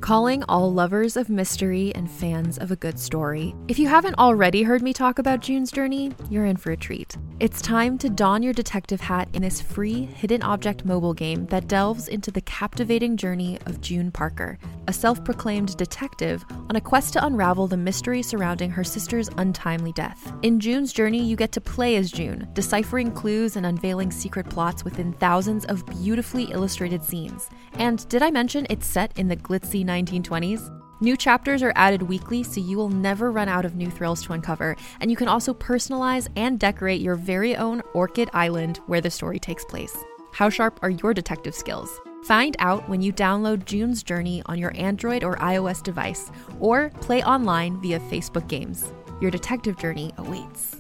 calling all lovers of mystery and fans of a good story. If you haven't already heard me talk about June's Journey, you're in for a treat. It's time to don your detective hat in this free hidden object mobile game that delves into the captivating journey of June Parker, a self-proclaimed detective on a quest to unravel the mystery surrounding her sister's untimely death. In June's Journey, you get to play as June, deciphering clues and unveiling secret plots within thousands of beautifully illustrated scenes. And did I mention it's set in the glitzy 1920s? New chapters are added weekly, so you will never run out of new thrills to uncover, and you can also personalize and decorate your very own Orchid Island where the story takes place. How sharp are your detective skills? Find out when you download June's Journey on your Android or iOS device, or play online via Facebook Games. Your detective journey awaits.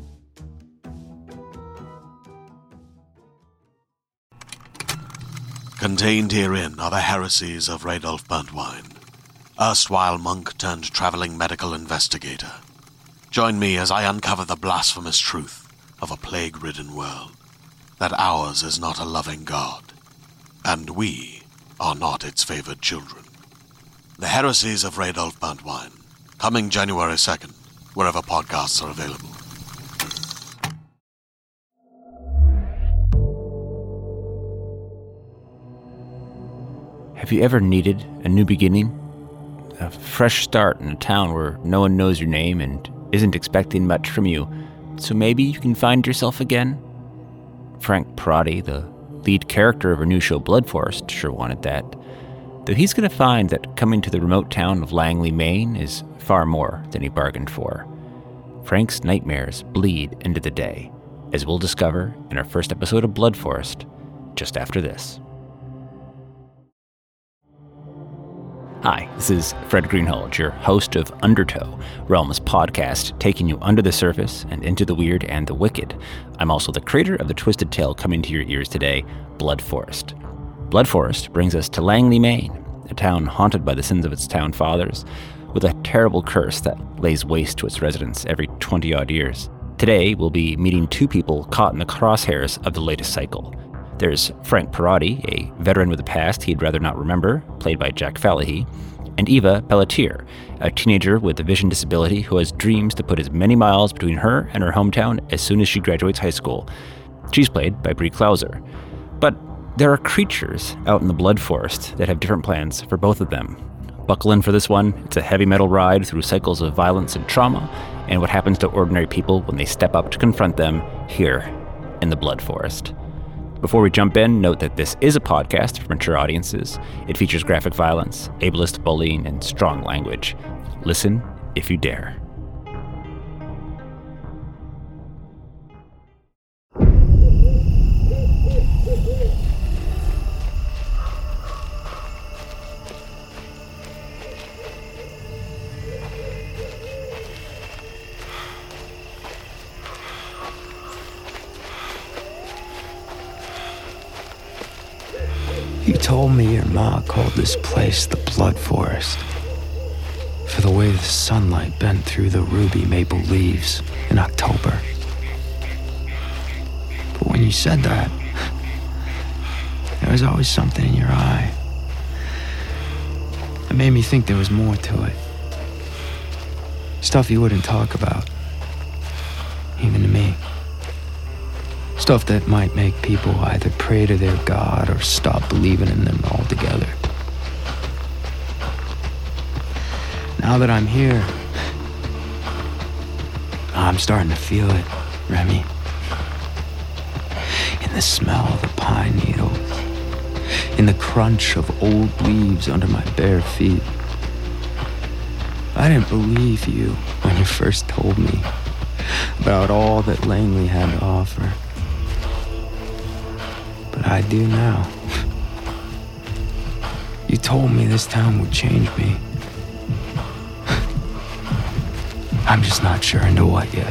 Contained herein are the heresies of Radolf Burntwine, erstwhile monk turned traveling medical investigator. Join me as I uncover the blasphemous truth of a plague-ridden world, that ours is not a loving God, and we are not its favored children. The heresies of Radolf Burntwine, coming January 2nd, wherever podcasts are available. Have you ever needed a new beginning? A fresh start in a town where no one knows your name and isn't expecting much from you, so maybe you can find yourself again? Frank Perotti, the lead character of our new show Blood Forest, sure wanted that. Though he's going to find that coming to the remote town of Langley, Maine is far more than he bargained for. Frank's nightmares bleed into the day, as we'll discover in our first episode of Blood Forest, just after this. Hi, this is Fred Greenhalgh, your host of Undertow, Realms podcast, taking you under the surface and into the weird and the wicked. I'm also the creator of the twisted tale coming to your ears today, Blood Forest. Blood Forest brings us to Langley, Maine, a town haunted by the sins of its town fathers, with a terrible curse that lays waste to its residents every 20-odd years. Today, we'll be meeting two people caught in the crosshairs of the latest cycle. There's Frank Perotti, a veteran with a past he'd rather not remember, played by Jack Falahy, and Eva Pelletier, a teenager with a vision disability who has dreams to put as many miles between her and her hometown as soon as she graduates high school. She's played by Brie Klauser. But there are creatures out in the Blood Forest that have different plans for both of them. Buckle in for this one. It's a heavy metal ride through cycles of violence and trauma, and what happens to ordinary people when they step up to confront them here in the Blood Forest. Before we jump in, note that this is a podcast for mature audiences. It features graphic violence, ableist bullying, and strong language. Listen if you dare. You told me your ma called this place the Blood Forest for the way the sunlight bent through the ruby maple leaves in October. But when you said that, there was always something in your eye. It made me think there was more to it. Stuff you wouldn't talk about, even to me. Stuff that might make people either pray to their God or stop believing in them altogether. Now that I'm here, I'm starting to feel it, Remy. In the smell of the pine needles, in the crunch of old leaves under my bare feet. I didn't believe you when you first told me about all that Langley had to offer. But I do now. You told me this town would change me. I'm just not sure into what yet.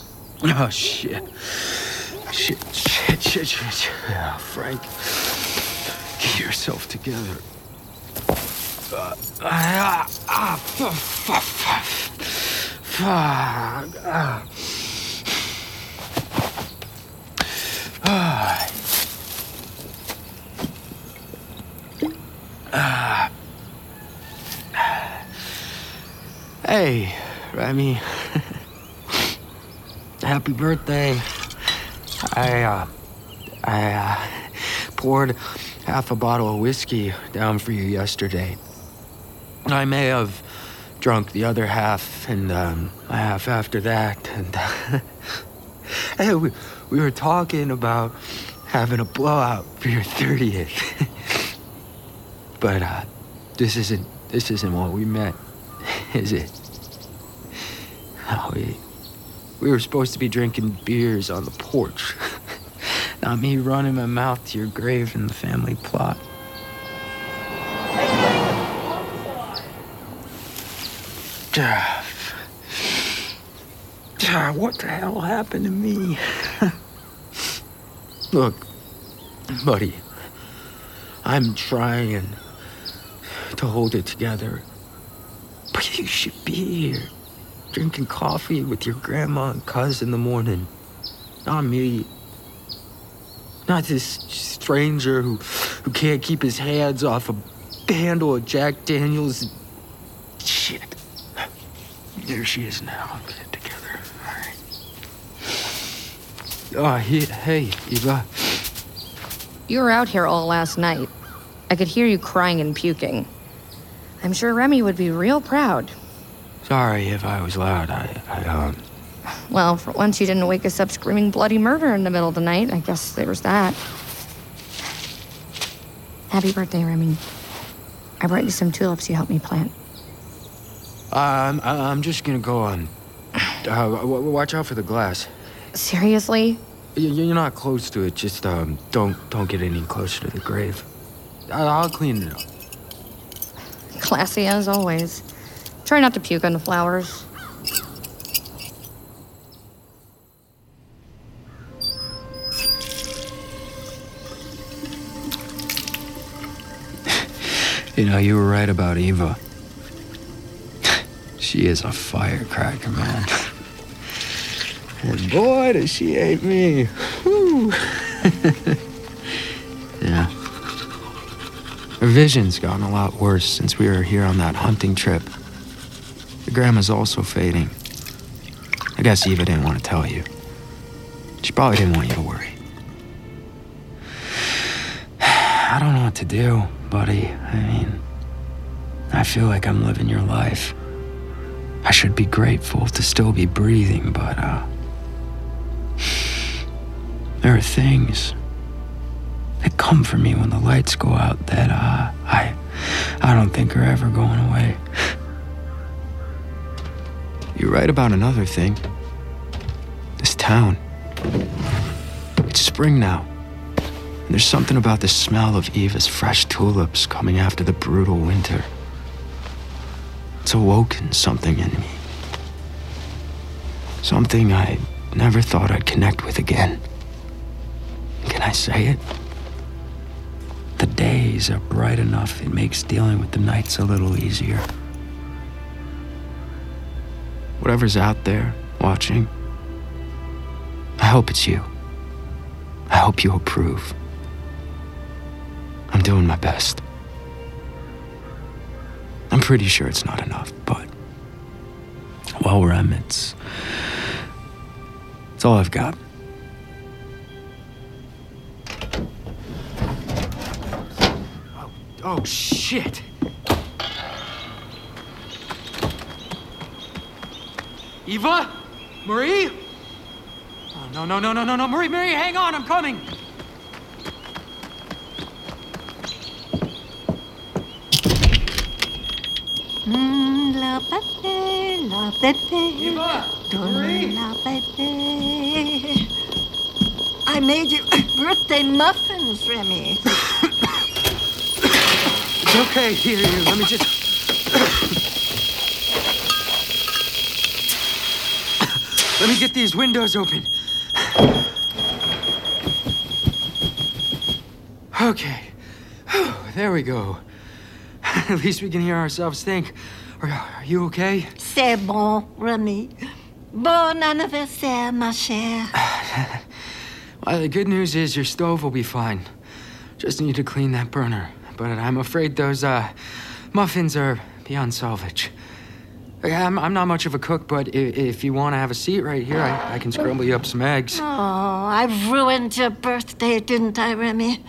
Oh, shit. Shit. Oh, Frank. Get yourself together. Hey, Remy. Happy birthday. I poured half a bottle of whiskey down for you yesterday. I may have drunk the other half and a half after that. And hey, we were talking about having a blowout for your 30th. But this isn't what we meant, is it? No, we were supposed to be drinking beers on the porch. Not me running my mouth to your grave in the family plot. What the hell happened to me? Look, buddy, I'm trying to hold it together. But you should be here, drinking coffee with your grandma and cousin in the morning. Not me. Not this stranger who can't keep his hands off a handle of Jack Daniels. Shit. There she is now. I'll get it together. All right. Hey, Eva. You were out here all last night. I could hear you crying and puking. I'm sure Remy would be real proud. Sorry if I was loud. Well, for once you didn't wake us up screaming bloody murder in the middle of the night. I guess there was that. Happy birthday, Remy. I brought you some tulips you helped me plant. I'm just gonna go on. Watch out for the glass. Seriously? You're not close to it. Just don't get any closer to the grave. I'll clean it up. Classy as always. Try not to puke on the flowers. You know, you were right about Eva. She is a firecracker, man. And boy, does she hate me. Whew. Yeah. Her vision's gotten a lot worse since we were here on that hunting trip. Your grandma's also fading. I guess Eva didn't want to tell you. She probably didn't want you to worry. I don't know what to do, buddy. I mean, I feel like I'm living your life. I should be grateful to still be breathing, but, there are things that come for me when the lights go out that, I don't think are ever going away. You're right about another thing. This town. It's spring now. And there's something about the smell of Eva's fresh tulips coming after the brutal winter. It's awoken something in me. Something I never thought I'd connect with again. Can I say it? The days are bright enough, it makes dealing with the nights a little easier. Whatever's out there, watching, I hope it's you. I hope you approve. I'm doing my best. I'm pretty sure it's not enough, but well, Rem, it's all I've got. Oh shit! Eva? Marie? Oh, no, Marie, hang on, I'm coming! La bébé, la bébé. Eva! Marie! La bébé. I made you birthday muffins, Remy. It's okay, here, let me just... Let me get these windows open. Okay. there we go. At least we can hear ourselves think. Are you okay? C'est bon, Remy. Bon anniversaire, ma chère. Well, the good news is your stove will be fine. Just need to clean that burner. But I'm afraid those, muffins are beyond salvage. I'm not much of a cook, but if you want to have a seat right here, I can scramble you up some eggs. Oh, I ruined your birthday, didn't I, Remy?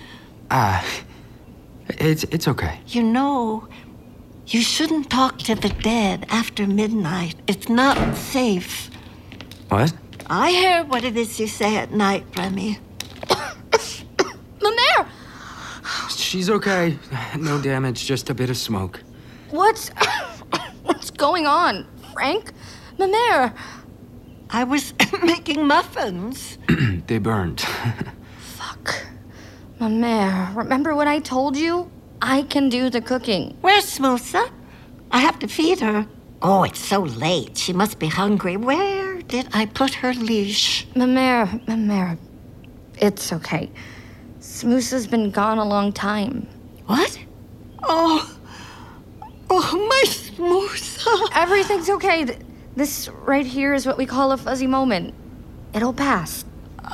It's okay. You know, you shouldn't talk to the dead after midnight. It's not safe. What? I hear what it is you say at night, Remy. Mamaire! She's okay. No damage, just a bit of smoke. What's going on, Frank? Mamaire! I was making muffins. They burned. Fuck. Mamaire, remember what I told you? I can do the cooking. Where's Smoosa? I have to feed her. Oh, it's so late. She must be hungry. Where did I put her leash? Mamaire, it's okay. Smoosa's been gone a long time. What? Oh, my Smoosa. Everything's okay. This right here is what we call a fuzzy moment. It'll pass.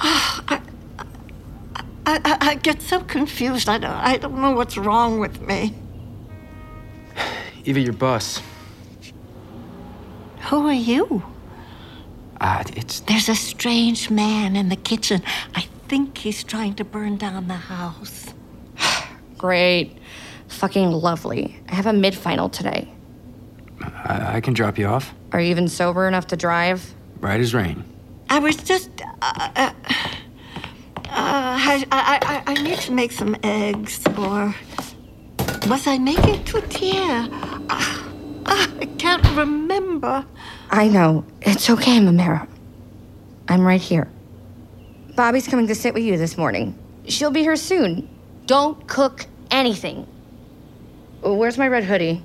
I get so confused. I don't know what's wrong with me. Eva, your bus. Who are you? It's... There's a strange man in the kitchen. I think he's trying to burn down the house. Great. Fucking lovely. I have a mid-final today. I can drop you off. Are you even sober enough to drive? Right as rain. I was just... I need to make some eggs, or... Was I making tortilla? I can't remember. I know. It's okay, Mamaire. I'm right here. Bobby's coming to sit with you this morning. She'll be here soon. Don't cook anything. Where's my red hoodie?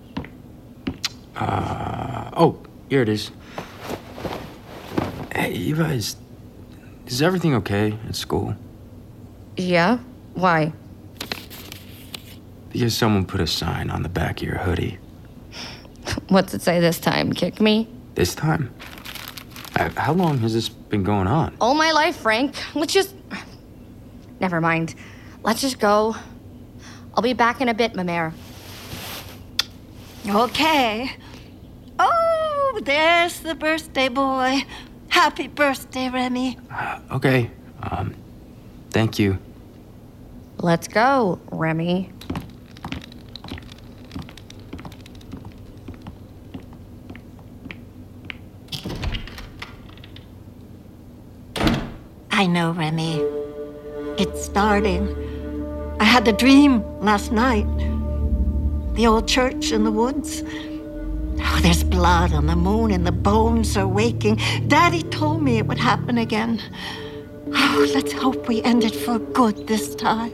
Oh, here it is. Hey, Eva, is everything okay at school? Yeah? Why? Because someone put a sign on the back of your hoodie. What's it say this time? Kick me? This time? How long has this been going on? All my life, Frank. Let's just... Never mind. Let's just go. I'll be back in a bit, Mamaire. Okay. Oh, there's the birthday boy. Happy birthday, Remy. Okay. Thank you. Let's go, Remy. I know, Remy. It's starting. I had the dream last night. The old church in the woods. Oh, there's blood on the moon and the bones are waking. Daddy told me it would happen again. Oh, let's hope we end it for good this time.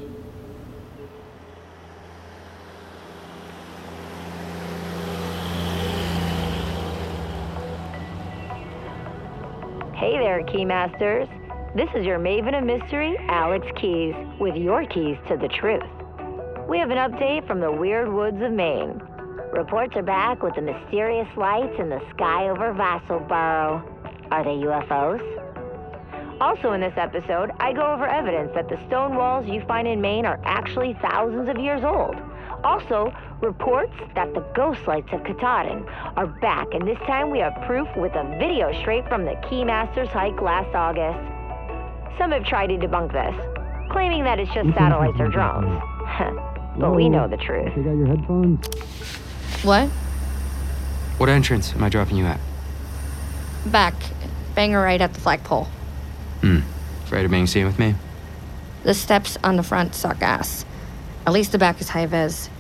Hey there, Keymasters. This is your Maven of Mystery, Alex Keys, with your keys to the truth. We have an update from the weird woods of Maine. Reports are back with the mysterious lights in the sky over Vassalboro. Are they UFOs? Also in this episode, I go over evidence that the stone walls you find in Maine are actually thousands of years old. Also, reports that the ghost lights of Katahdin are back, and this time we have proof with a video straight from the Keymasters hike last August. Some have tried to debunk this, claiming that it's just satellites or drones. But we know the truth. Take out your headphones. What? What entrance am I dropping you at? Back. Banger right at the flagpole. Afraid of being seen with me? The steps on the front suck ass. At least the back is high vis.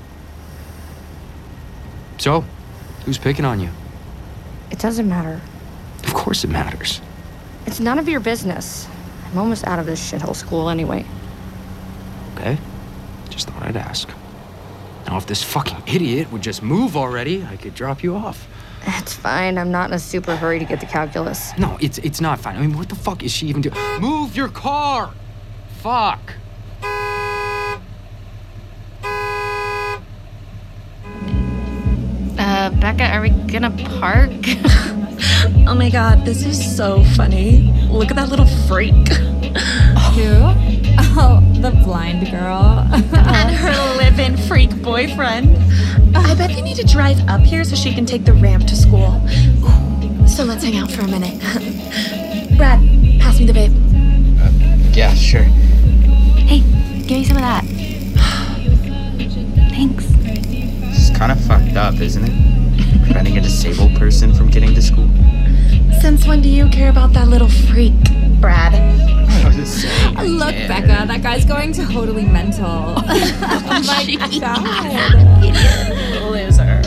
So, who's picking on you? It doesn't matter. Of course it matters. It's none of your business. I'm almost out of this shithole school anyway. Okay. Just thought I'd ask. Now, if this fucking idiot would just move already, I could drop you off. It's fine. I'm not in a super hurry to get to calculus. No, it's not fine. I mean, what the fuck is she even doing? Move your car! Fuck! Becca, are we gonna park? Oh my god, this is so funny. Look at that little freak. Who? Oh, the blind girl. And her live-in freak boyfriend. I bet they need to drive up here so she can take the ramp to school. So let's hang out for a minute. Brad, pass me the vape. Yeah, sure. Hey, give me some of that. Thanks. This is kind of fucked up, isn't it? Preventing a disabled person from getting to school. Since when do you care about that little freak, Brad? Look, Becca, that guy's going totally mental. Oh my god. Loser.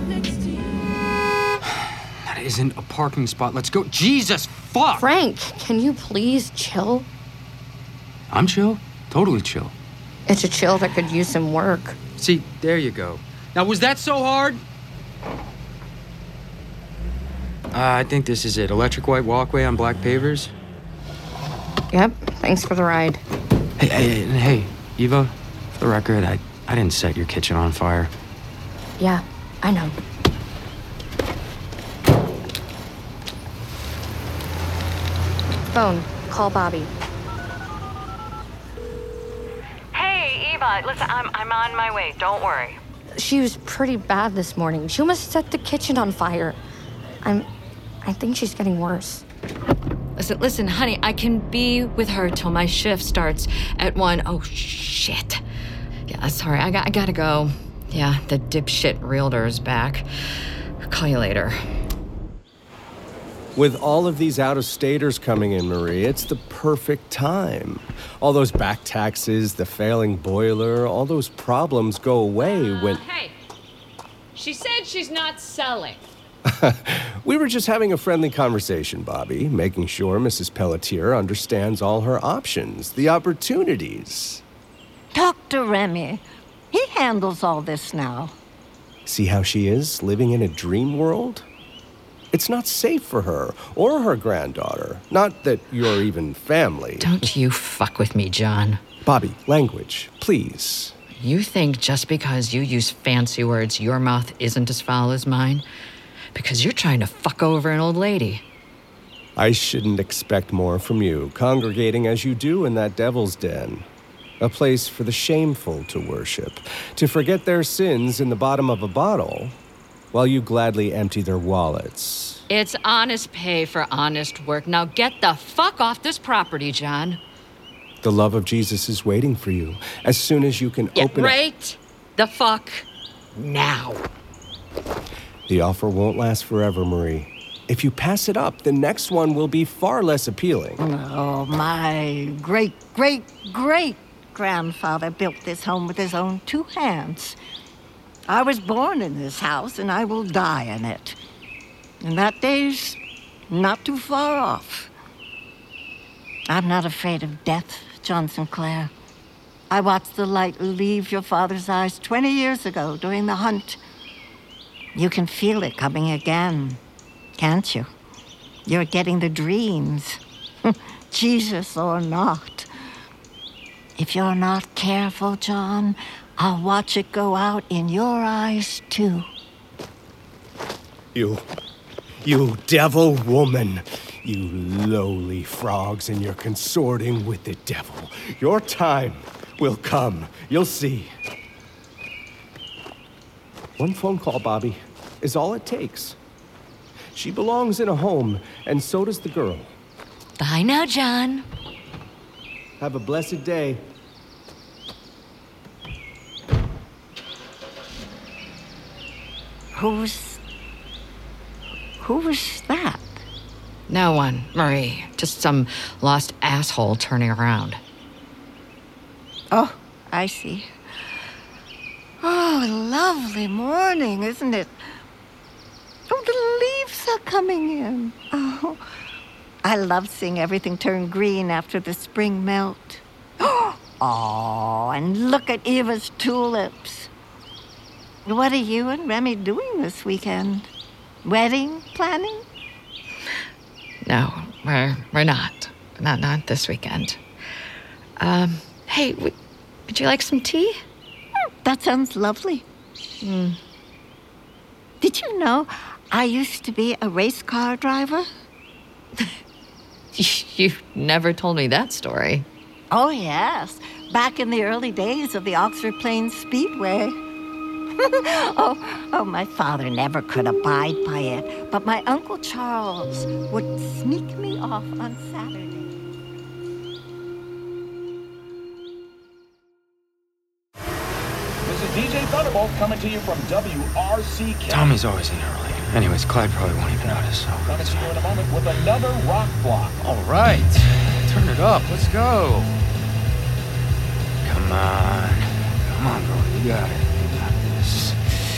That isn't a parking spot. Let's go. Jesus, fuck! Frank, can you please chill? I'm chill. Totally chill. It's a chill that could use some work. See, there you go. Now, was that so hard? I think this is it. Electric white walkway on black pavers. Yep, thanks for the ride. Hey, Eva, for the record, I didn't set your kitchen on fire. Yeah, I know. Phone, call Bobby. Hey, Eva, listen, I'm on my way. Don't worry. She was pretty bad this morning. She almost set the kitchen on fire. I think she's getting worse. Listen, honey, I can be with her till my shift starts at 1. Oh, shit. Yeah, sorry, I gotta go. Yeah, the dipshit realtor's back. I'll call you later. With all of these out-of-staters coming in, Marie, it's the perfect time. All those back taxes, the failing boiler, all those problems go away when... Hey, she said she's not selling. We were just having a friendly conversation, Bobby, making sure Mrs. Pelletier understands all her options, the opportunities. Talk to Remy. He handles all this now. See how she is, living in a dream world? It's not safe for her or her granddaughter. Not that you're even family. Don't you fuck with me, John. Bobby, language, please. You think just because you use fancy words, your mouth isn't as foul as mine? Because you're trying to fuck over an old lady. I shouldn't expect more from you, congregating as you do in that devil's den. A place for the shameful to worship, to forget their sins in the bottom of a bottle, while you gladly empty their wallets. It's honest pay for honest work. Now get the fuck off this property, John. The love of Jesus is waiting for you, as soon as you can open it. Right the fuck now. The offer won't last forever, Marie. If you pass it up, the next one will be far less appealing. Oh, my great-great-great-grandfather built this home with his own 2 hands. I was born in this house, and I will die in it. And that day's not too far off. I'm not afraid of death, John Sinclair. I watched the light leave your father's eyes 20 years ago during the hunt. You can feel it coming again, can't you? You're getting the dreams, Jesus or not. If you're not careful, John, I'll watch it go out in your eyes, too. You devil woman. You lowly frogs, and you're consorting with the devil. Your time will come. You'll see. One phone call, Bobby, is all it takes. She belongs in a home, and so does the girl. Bye now, John. Have a blessed day. Who was that? No one, Marie. Just some lost asshole turning around. Oh, I see. Oh, lovely morning, isn't it? Oh, the leaves are coming in. Oh, I love seeing everything turn green after the spring melt. Oh, and look at Eva's tulips. What are you and Remy doing this weekend? Wedding planning? No, we're not. Not this weekend. Hey, would you like some tea? That sounds lovely. Did Did you know I used to be a race car driver? You never told me that story. Oh, yes. Back in the early days of the Oxford Plains Speedway. Oh, my father never could abide by it, but my Uncle Charles would sneak me off on Saturday. This is DJ Thunderbolt coming to you from WRCK. Tommy's always in early. Anyways, Clyde probably won't even notice, so... Coming to you in a moment with another rock block. All right. Turn it up. Let's go. Come on. Come on, bro. You got it. You got this.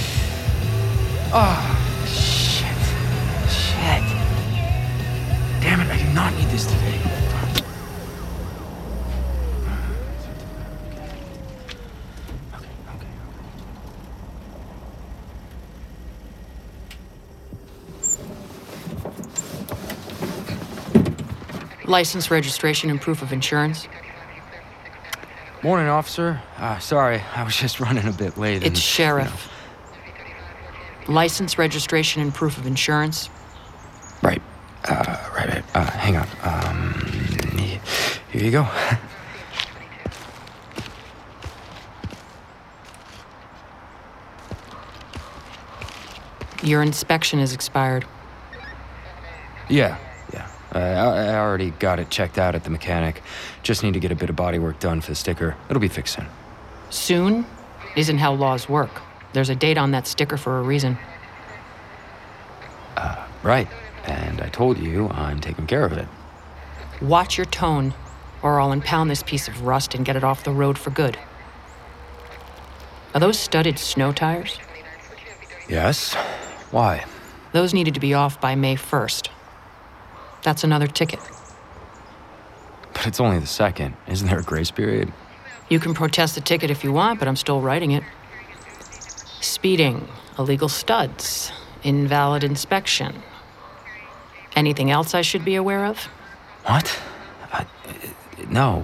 Oh, shit. Shit. Damn it, I do not need this today. License, registration, and proof of insurance. Morning, officer. Sorry, I was just running a bit late. It's Sheriff. License, registration, and proof of insurance. Right. Hang on. Here you go. Your inspection is expired. Yeah. I already got it checked out at the mechanic. Just need to get a bit of body work done for the sticker. It'll be fixed soon. Soon isn't how laws work. There's a date on that sticker for a reason. Right. And I told you I'm taking care of it. Watch your tone, or I'll impound this piece of rust and get it off the road for good. Are those studded snow tires? Yes. Why? Those needed to be off by May 1st. That's another ticket. But it's only the 2nd. Isn't there a grace period? You can protest the ticket if you want, but I'm still writing it. Speeding, illegal studs, invalid inspection. Anything else I should be aware of? What? No.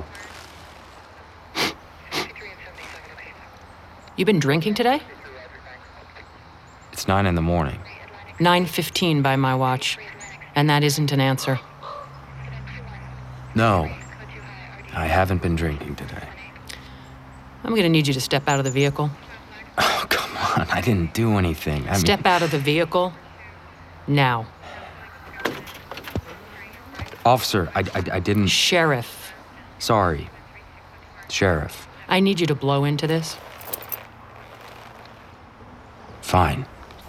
You been drinking today? It's 9 in the morning. 9:15 by my watch. And that isn't an answer. No. I haven't been drinking today. I'm gonna need you to step out of the vehicle. Oh, come on. I didn't do anything. Step out of the vehicle. Now. Officer, I didn't... Sheriff. Sorry. Sheriff. I need you to blow into this. Fine.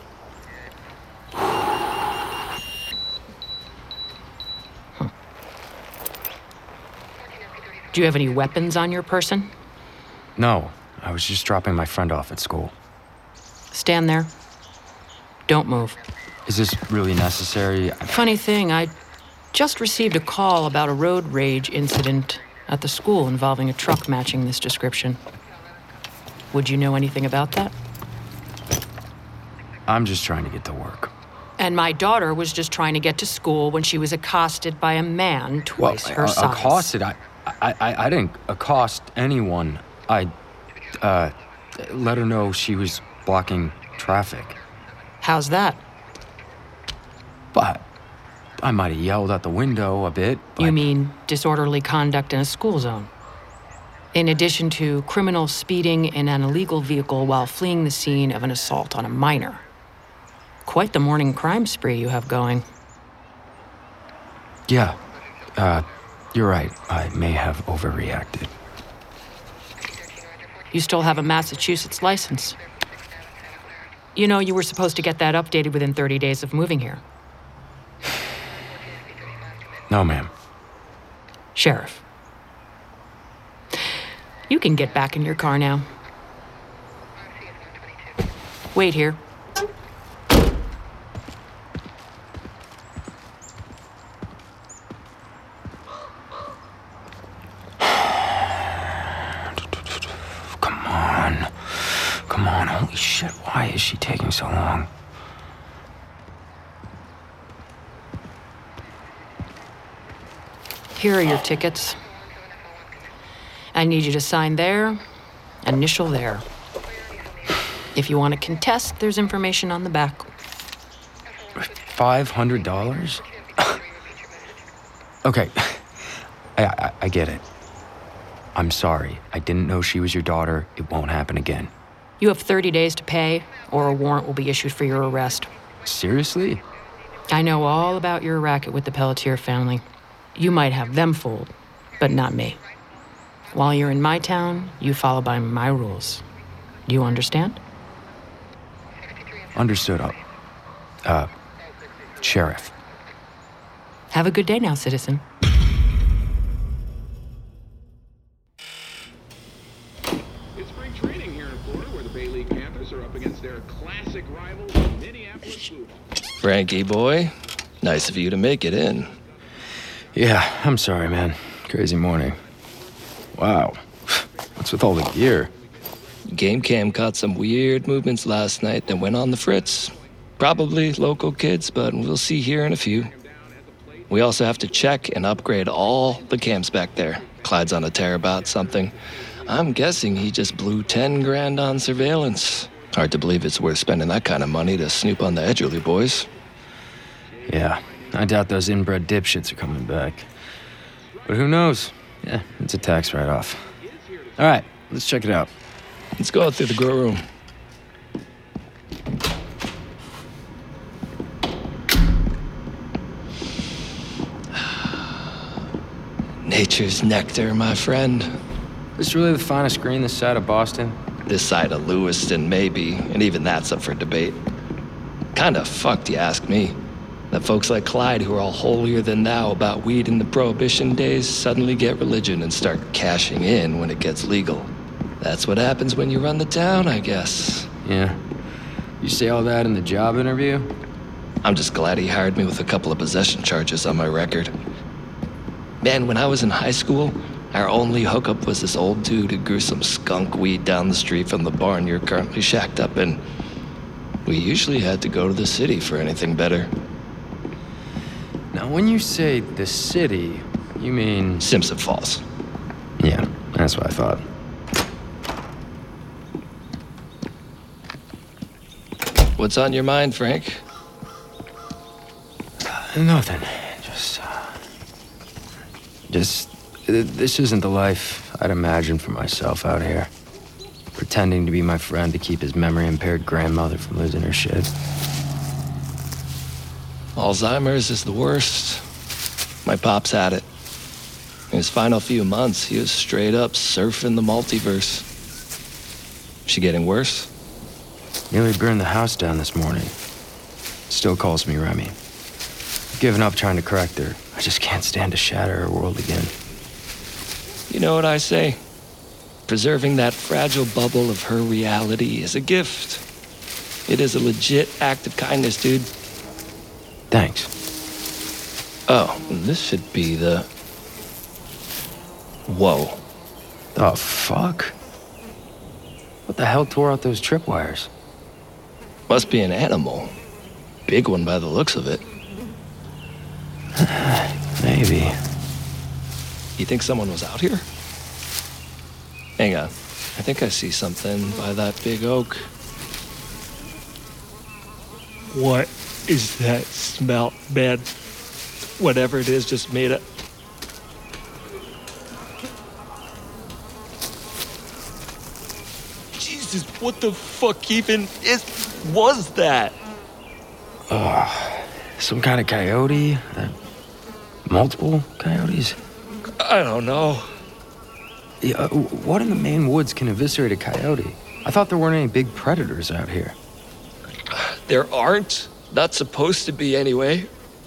Do you have any weapons on your person? No. I was just dropping my friend off at school. Stand there. Don't move. Is this really necessary? Funny thing, I just received a call about a road rage incident at the school involving a truck matching this description. Would you know anything about that? I'm just trying to get to work. And my daughter was just trying to get to school when she was accosted by a man twice her size. Accosted? I didn't accost anyone. I let her know she was blocking traffic. How's that? But I might have yelled out the window a bit. You mean disorderly conduct in a school zone? In addition to criminal speeding in an illegal vehicle while fleeing the scene of an assault on a minor. Quite the morning crime spree you have going. Yeah. You're right. I may have overreacted. You still have a Massachusetts license. You know, you were supposed to get that updated within 30 days of moving here. No, ma'am. Sheriff. You can get back in your car now. Wait here. Come on, holy shit, why is she taking so long? Here are your tickets. I need you to sign there, initial there. If you want to contest, there's information on the back. $500? Okay, I get it. I'm sorry. I didn't know she was your daughter. It won't happen again. You have 30 days to pay, or a warrant will be issued for your arrest. Seriously? I know all about your racket with the Pelletier family. You might have them fooled, but not me. While you're in my town, you follow by my rules. Do you understand? Understood. Sheriff. Have a good day now, citizen. It's spring training here in Florida, where the Bay League Panthers are up against their classic rivals, the Minneapolis Blue. Frankie boy, nice of you to make it in. Yeah, I'm sorry, man. Crazy morning. Wow. What's with all the gear? Game cam caught some weird movements last night that went on the fritz. Probably local kids, but we'll see here in a few. We also have to check and upgrade all the cams back there. Clyde's on a tear about something. I'm guessing he just blew 10 grand on surveillance. Hard to believe it's worth spending that kind of money to snoop on the Edgerly boys. Yeah, I doubt those inbred dipshits are coming back. But who knows? Yeah, it's a tax write-off. All right, let's check it out. Let's go out through the grow room. Nature's nectar, my friend. This really the finest green this side of Boston? This side of Lewiston, maybe, and even that's up for debate. Kinda fucked, you ask me. That folks like Clyde, who are all holier than thou about weed in the Prohibition days, suddenly get religion and start cashing in when it gets legal. That's what happens when you run the town, I guess. Yeah. You say all that in the job interview? I'm just glad he hired me with a couple of possession charges on my record. Man, when I was in high school, our only hookup was this old dude who grew some skunk weed down the street from the barn you're currently shacked up in. We usually had to go to the city for anything better. Now, when you say the city, you mean... Simpson Falls. Yeah, that's what I thought. What's on your mind, Frank? Nothing. This isn't the life I'd imagined for myself out here. Pretending to be my friend to keep his memory-impaired grandmother from losing her shit. Alzheimer's is the worst. My pops had it. In his final few months, he was straight up surfing the multiverse. She getting worse? Nearly burned the house down this morning. Still calls me Remy. Given up trying to correct her. I just can't stand to shatter her world again. You know what I say? Preserving that fragile bubble of her reality is a gift. It is a legit act of kindness, dude. Thanks. Oh, this should be the... Whoa. The fuck? What the hell tore out those tripwires? Must be an animal. Big one by the looks of it. Maybe. You think someone was out here? Hang on. I think I see something by that big oak. What is that smell, man? Whatever it is just made it. Jesus, what the fuck even was that? Some kind of coyote? Multiple coyotes? I don't know. Yeah, what in the Maine woods can eviscerate a coyote? I thought there weren't any big predators out here. There aren't. Not supposed to be anyway.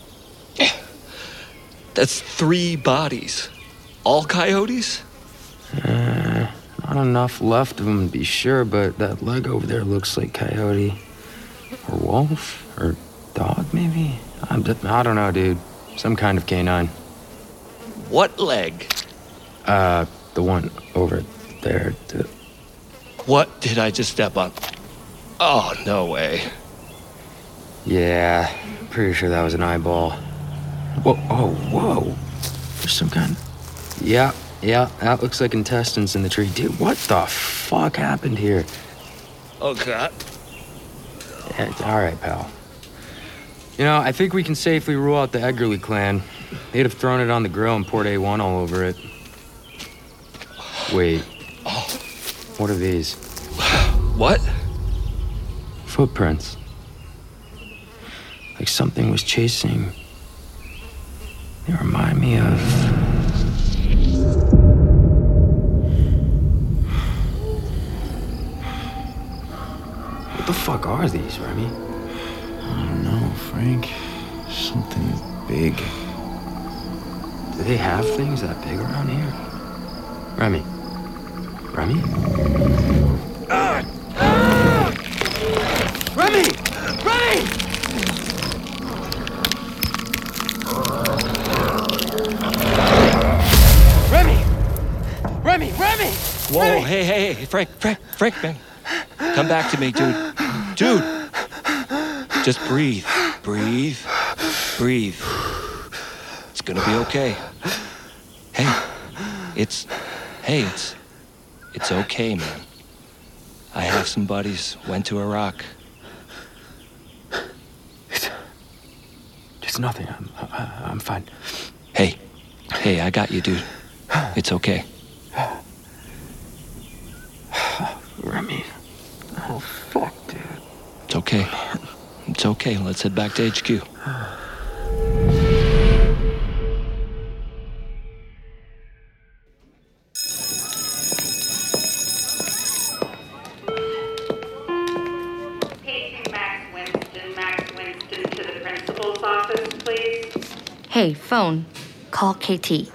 That's 3 bodies. All coyotes? Not enough left of them to be sure, but that leg over there looks like coyote. Or wolf? Or dog, maybe? I don't know, dude. Some kind of canine. What leg? The one over there. What did I just step on? Oh, no way. Yeah, pretty sure that was an eyeball. Whoa, oh, whoa. There's some kind of... Yeah, that looks like intestines in the tree. Dude, what the fuck happened here? Oh, God. Yeah, all right, pal. You know, I think we can safely rule out the Eggerly clan. They'd have thrown it on the grill and poured A1 all over it. Wait. What are these? What? Footprints. Like something was chasing. They remind me of... What the fuck are these, Remy? I don't know, Frank. Something big. Do they have things that big around here? Remy? Remy? Remy! Remy! Remy! Remy! Whoa, Remy! hey, Frank, man. Come back to me, dude. Dude! Just breathe. Breathe. It's gonna be okay. It's okay, man. I have some buddies, went to Iraq. It's nothing. I'm fine. Hey, I got you, dude. It's okay. Remy. Oh, fuck, dude. It's okay. It's okay. Let's head back to HQ. Max Winston to the principal's office, please. Hey, phone. Call KT.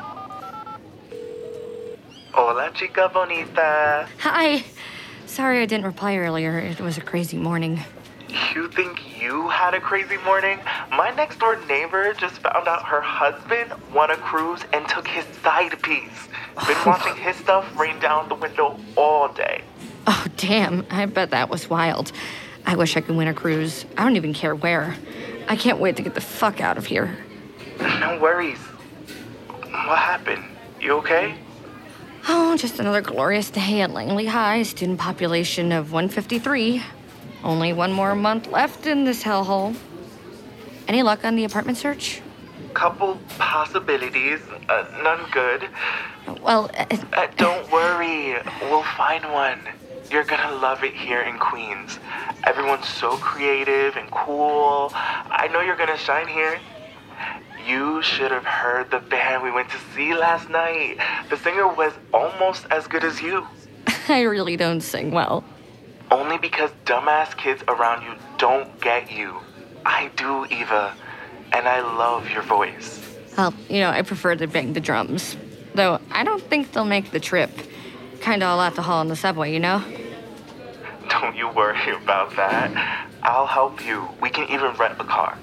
Hola, chica bonita. Hi. Sorry I didn't reply earlier. It was a crazy morning. You think you had a crazy morning? My next door neighbor just found out her husband won a cruise and took his side piece. Been watching his stuff rain down the window all day. Oh, damn. I bet that was wild. I wish I could win a cruise. I don't even care where. I can't wait to get the fuck out of here. No worries. What happened? You okay? Oh, just another glorious day at Langley High. Student population of 153. Only one more month left in this hellhole. Any luck on the apartment search? Couple possibilities. None good. Well, don't worry. We'll find one. You're gonna love it here in Queens. Everyone's so creative and cool. I know you're gonna shine here. You should have heard the band we went to see last night. The singer was almost as good as you. I really don't sing well. Only because dumbass kids around you don't get you. I do, Eva. And I love your voice. Well, I prefer to bang the drums. Though I don't think they'll make the trip. Kinda a lot to haul on the subway, Don't you worry about that. I'll help you. We can even rent a car.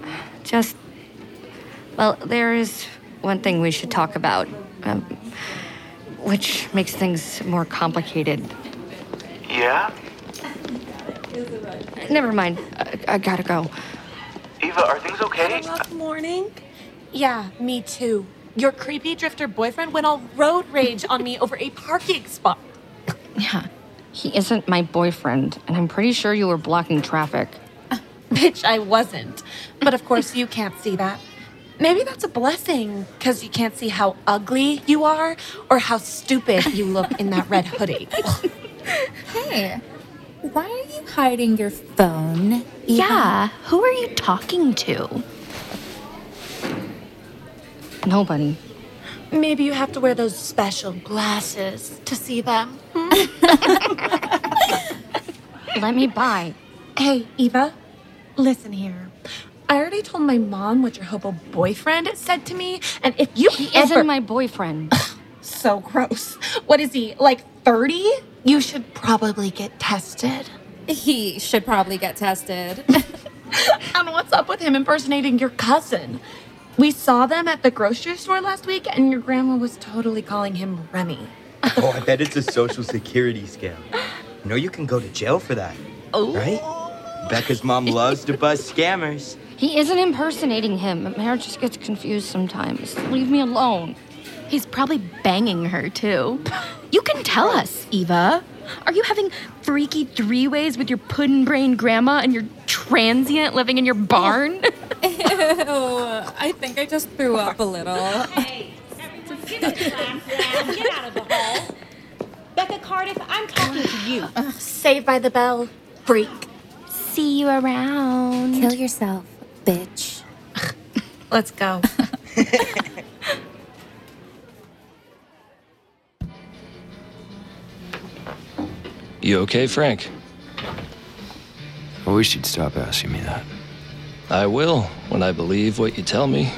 There is one thing we should talk about, which makes things more complicated. Yeah? Never mind. I gotta go. Eva, are things okay? Rough morning? Yeah, me too. Your creepy drifter boyfriend went all road rage on me over a parking spot. Yeah, he isn't my boyfriend, and I'm pretty sure you were blocking traffic. Bitch, I wasn't. But of course you can't see that. Maybe that's a blessing, because you can't see how ugly you are or how stupid you look in that red hoodie. Hey, why are you hiding your phone? Eva? Yeah, who are you talking to? Nobody. Maybe you have to wear those special glasses to see them. Let me by. Hey, Eva, listen here. I already told my mom what your hobo boyfriend said to me, and if you He isn't my boyfriend. So gross. What is he, like 30? You should probably get tested. He should probably get tested. And what's up with him impersonating your cousin? We saw them at the grocery store last week, and your grandma was totally calling him Remy. Oh, I bet it's a social security scam. You can go to jail for that. Oh. Right? Becca's mom loves to bust scammers. He isn't impersonating him. Mare just gets confused sometimes. Leave me alone. He's probably banging her, too. You can tell us, Eva. Are you having freaky three-ways with your puddin' brain grandma and your transient living in your barn? Ew, I think I just threw up a little. Hey, give it a clap, lad. Get out of the hall. Becca Cardiff, I'm talking to you. Saved by the bell, freak. See you around. Kill yourself, bitch. Let's go. You okay, Frank? I wish you'd stop asking me that. I will, when I believe what you tell me.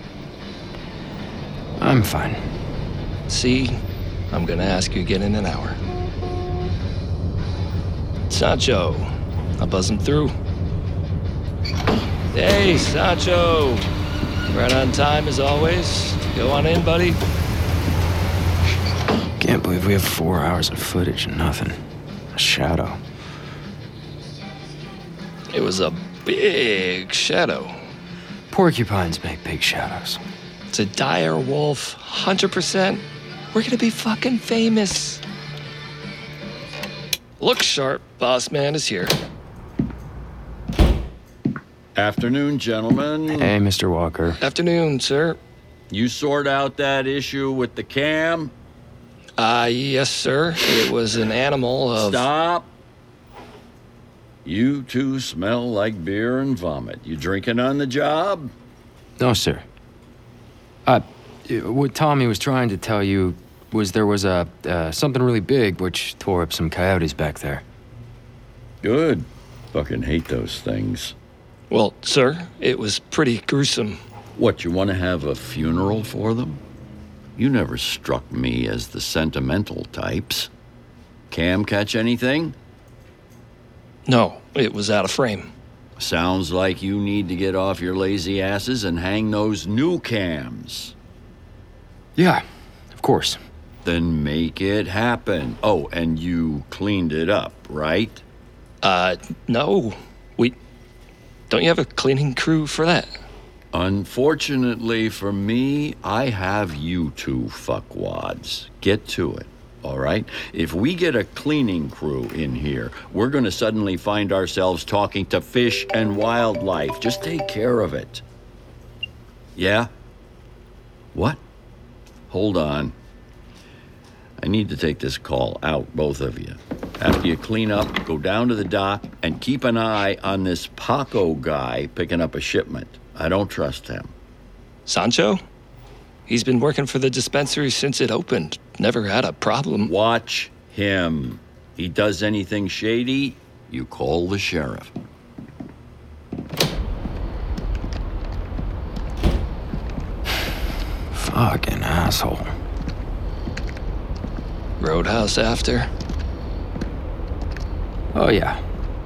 I'm fine. See, I'm gonna ask you again in an hour. Sancho, I'll buzz him through. Hey, Sancho! Right on time as always. Go on in, buddy. Can't believe we have 4 hours of footage and nothing. A shadow. It was a big shadow. Porcupines make big shadows. It's a dire wolf, 100%. We're gonna be fucking famous. Look sharp, boss man is here. Afternoon, gentlemen. Hey, Mr. Walker. Afternoon, sir. You sort out that issue with the cam? Yes, sir. It was an animal of... Stop. You two smell like beer and vomit. You drinking on the job? No, sir. What Tommy was trying to tell you was there was something really big which tore up some coyotes back there. Good. Fucking hate those things. Well, sir, it was pretty gruesome. What, you want to have a funeral for them? You never struck me as the sentimental types. Cam catch anything? No, it was out of frame. Sounds like you need to get off your lazy asses and hang those new cams. Yeah, of course. Then make it happen. Oh, and you cleaned it up, right? No. Don't you have a cleaning crew for that? Unfortunately for me, I have you two fuckwads. Get to it, all right? If we get a cleaning crew in here, we're gonna suddenly find ourselves talking to fish and wildlife. Just take care of it. Yeah? What? Hold on. I need to take this call out, both of you. After you clean up, go down to the dock and keep an eye on this Paco guy picking up a shipment. I don't trust him. Sancho? He's been working for the dispensary since it opened. Never had a problem. Watch him. He does anything shady, you call the sheriff. Fucking asshole. Roadhouse after? Oh, yeah.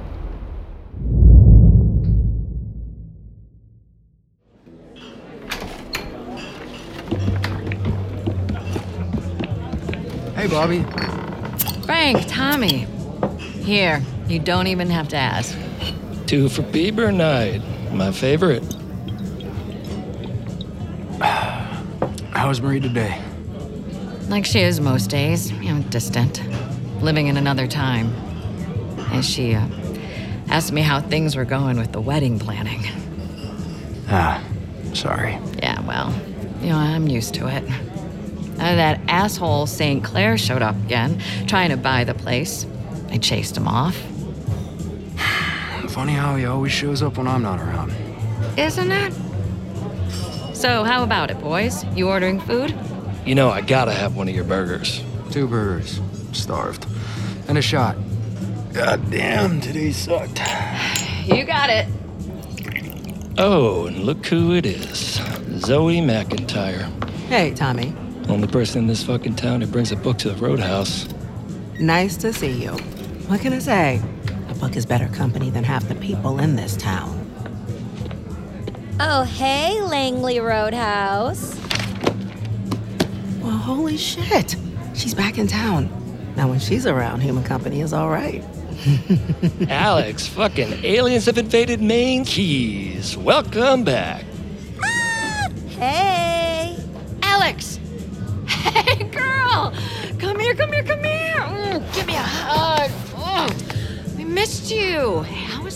Hey, Bobby. Frank, Tommy. Here, you don't even have to ask. 2 for Bieber night. My favorite. How's Marie today? Like she is most days, distant, living in another time. And she asked me how things were going with the wedding planning. Sorry. Yeah, well, I'm used to it. That asshole St. Clair showed up again, trying to buy the place. I chased him off. Funny how he always shows up when I'm not around. Isn't it? So how about it, boys? You ordering food? I gotta have one of your burgers. 2 burgers. Starved. And a shot. God damn, today sucked. You got it. Oh, and look who it is. Zoe McIntyre. Hey, Tommy. Only person in this fucking town who brings a book to the Roadhouse. Nice to see you. What can I say? A book is better company than half the people in this town. Oh, hey, Langley Roadhouse. Well, holy shit. She's back in town. Now, when she's around, human company is all right. Alex, fucking aliens have invaded Maine Keys. Welcome back. Hey. Alex. Hey, girl. Come here. Give me a hug. We missed you. How was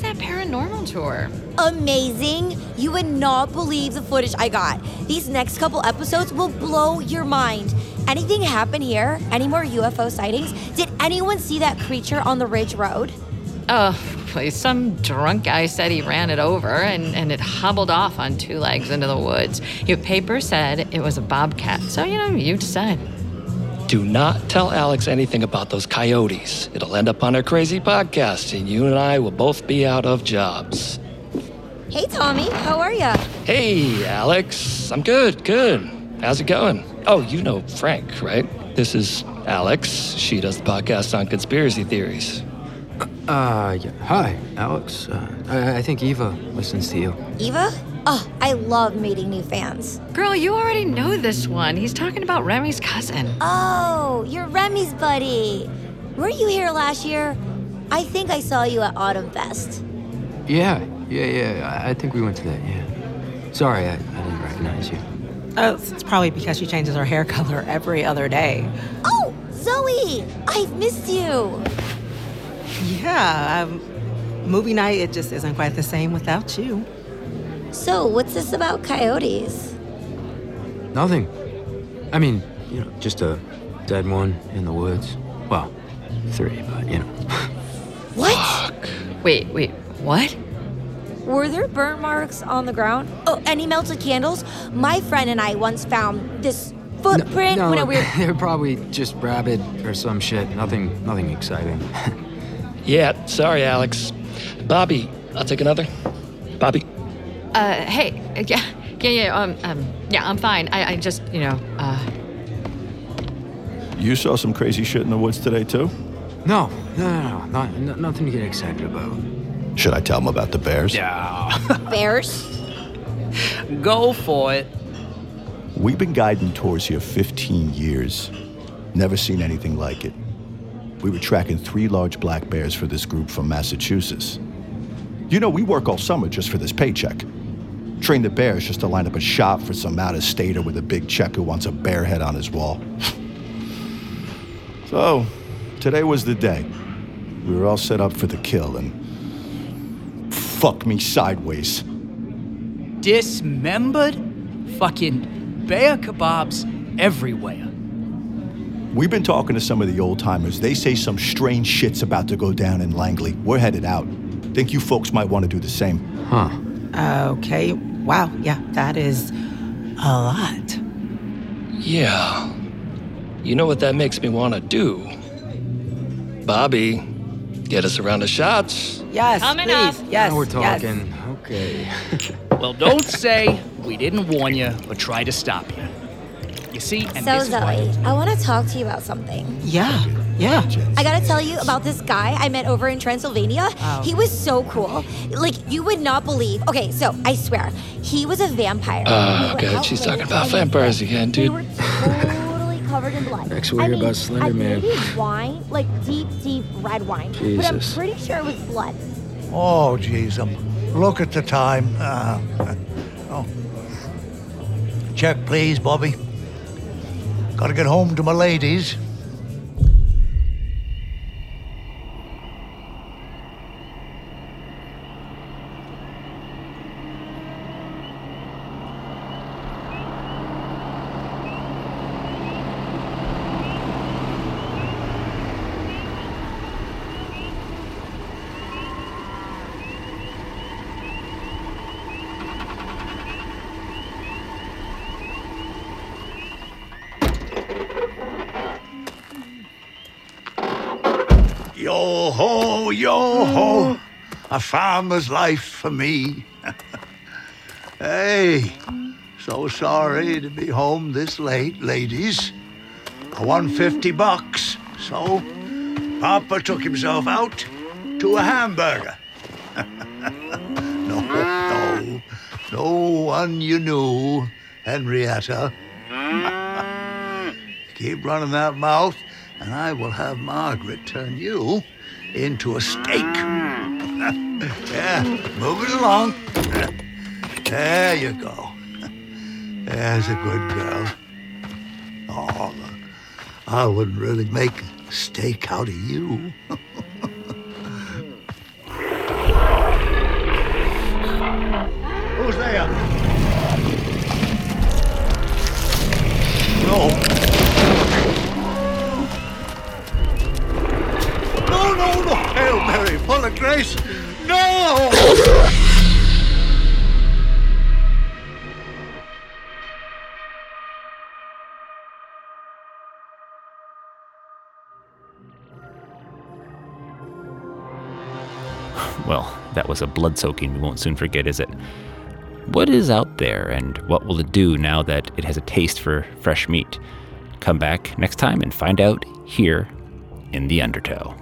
that paranormal tour? Amazing. You would not believe the footage I got. These next couple episodes will blow your mind. Anything happen here? Any more UFO sightings? Did anyone see that creature on the Ridge Road? Oh, please. Some drunk guy said he ran it over and it hobbled off on 2 legs into the woods. Your paper said it was a bobcat. So, you decide. Do not tell Alex anything about those coyotes. It'll end up on our crazy podcast, and you and I will both be out of jobs. Hey, Tommy. How are ya? Hey, Alex. I'm good. How's it going? Oh, you know Frank, right? This is Alex. She does the podcast on conspiracy theories. Yeah. Hi, Alex. I think Eva listens to you. Eva? Oh, I love meeting new fans. Girl, you already know this one. He's talking about Remy's cousin. Oh, you're Remy's buddy. Were you here last year? I think I saw you at Autumn Fest. Yeah. I think we went to that, yeah. Sorry, I didn't recognize you. Oh, it's probably because she changes her hair color every other day. Oh, Zoe! I've missed you. Yeah, movie night, it just isn't quite the same without you. So, what's this about coyotes? Nothing. I mean, just a dead one in the woods. Well, 3, but What? Fuck. Wait, what? Were there burn marks on the ground? Oh, any melted candles? My friend and I once found this footprint No, when we were... they're probably just rabid or some shit. Nothing exciting. Yeah, sorry, Alex. Bobby, I'll take another. Bobby. Hey, yeah, I'm fine. I just, You saw some crazy shit in the woods today, too? No, nothing to get excited about. Should I tell them about the bears? Yeah. Bears? Go for it. We've been guiding tours here 15 years. Never seen anything like it. We were tracking 3 large black bears for this group from Massachusetts. We work all summer just for this paycheck. Train the bears just to line up a shot for some out-of-stater with a big check who wants a bear head on his wall. So, today was the day. We were all set up for the kill, and fuck me sideways. Dismembered? Fucking bear kebabs everywhere. We've been talking to some of the old-timers. They say some strange shit's about to go down in Langley. We're headed out. Think you folks might want to do the same. Huh. Okay. Wow. Yeah, that is a lot. Yeah. You know what that makes me want to do? Bobby, get us a round of shots. Yes, Coming please. up. Yes, Now we're yes. talking. Okay. Well, don't say we didn't warn you or try to stop you. You see, and So, this is Zoe, why... I want to talk to you about something. Yeah. I gotta tell you about this guy I met over in Transylvania. Oh. He was so cool. Like, you would not believe. Okay, so, I swear, he was a vampire. Oh, We were God, out she's late talking about and vampires again, They dude. were totally covered in blood. Next we hear about Slender I Man. made wine, like deep red wine. But I'm Jesus. pretty sure it was blood. Oh, jeez, look at the time. Check, please, Bobby. Gotta get home to my ladies. Yo-ho, yo-ho. A farmer's life for me. Hey, so sorry to be home this late, ladies. I won $50, so Papa took himself out to a hamburger. No one you knew, Henrietta. Keep running that mouth, and I will have Margaret turn you into a steak. Yeah, move it along. There you go. There's a good girl. Oh, I wouldn't really make a steak out of you. Who's there? No. No. Hail Mary, full of grace. No! Well, that was a blood-soaking we won't soon forget, is it? What is out there, and what will it do now that it has a taste for fresh meat? Come back next time and find out here in The Undertow.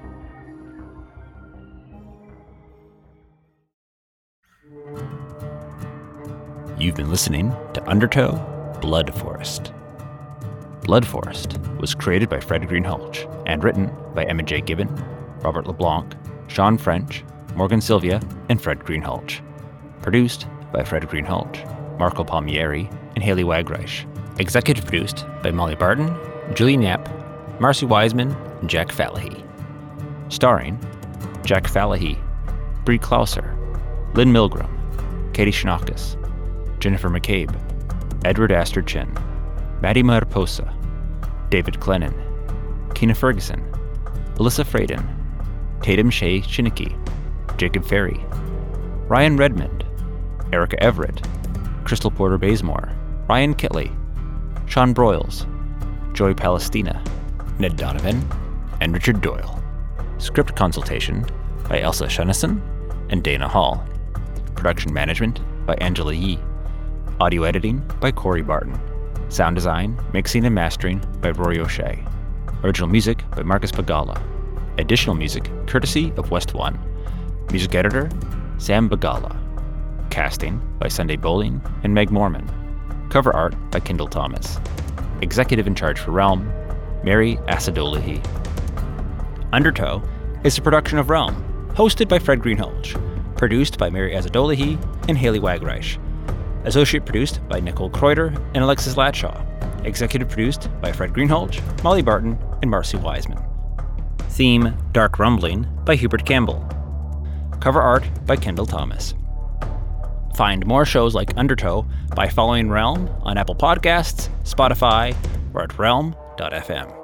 You've been listening to Undertow Blood Forest. Blood Forest was created by Fred Greenhalgh and written by Emma J. Gibbon, Robert LeBlanc, Sean French, Morgan Sylvia, and Fred Greenhalgh. Produced by Fred Greenhalgh, Marco Palmieri, and Haley Wagreich. Executive produced by Molly Barton, Julian Yap, Marcy Wiseman, and Jack Fallahy. Starring Jack Fallahy, Brie Klauser, Lynn Milgram, Katie Shinakis, Jennifer McCabe, Edward Astor Chin, Maddie Mariposa, David Glennon, Keena Ferguson, Alyssa Fraden, Tatum Shea Shinicki, Jacob Ferry, Ryan Redmond, Erica Everett, Crystal Porter Bazemore, Ryan Kitley, Sean Broyles, Joy Palestina, Ned Donovan, and Richard Doyle. Script consultation by Elsa Shunnison and Dana Hall. Production management by Angela Yee. Audio editing by Corey Barton. Sound design, mixing and mastering by Rory O'Shea. Original music by Marcus Bagala. Additional music courtesy of West One. Music editor, Sam Bagala. Casting by Sunday Bowling and Meg Morman. Cover art by Kendall Thomas. Executive in charge for Realm, Mary Asadolahi. Undertow is a production of Realm, hosted by Fred Greenhalgh. Produced by Mary Asadolahi and Haley Wagreich. Associate produced by Nicole Kreuter and Alexis Latshaw. Executive produced by Fred Greenhalgh, Molly Barton, and Marcy Wiseman. Theme Dark Rumbling by Hubert Campbell. Cover art by Kendall Thomas. Find more shows like Undertow by following Realm on Apple Podcasts, Spotify, or at realm.fm.